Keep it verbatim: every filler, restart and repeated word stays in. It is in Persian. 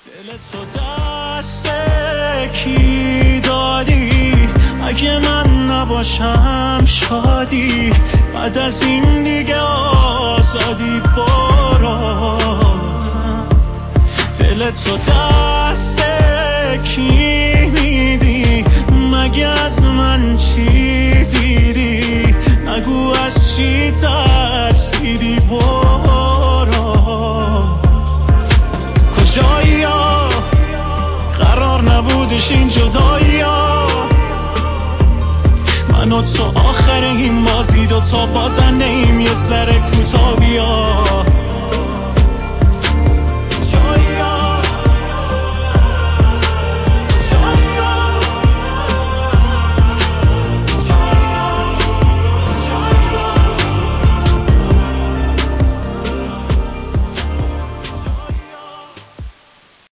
دل تو دست کی دادی؟ اگه من نباشم شادی، بعد از این دیگه آزادی برو. دل تو دست کی میدی؟ مگه از من چی دیدی؟ نگو از چی ترسیدی برو. کجایی ها؟ قرار نبودش این جدایی ها. من و تو آخر این بازی، دو تا بازنده ایم یه سر کوتاه بیا.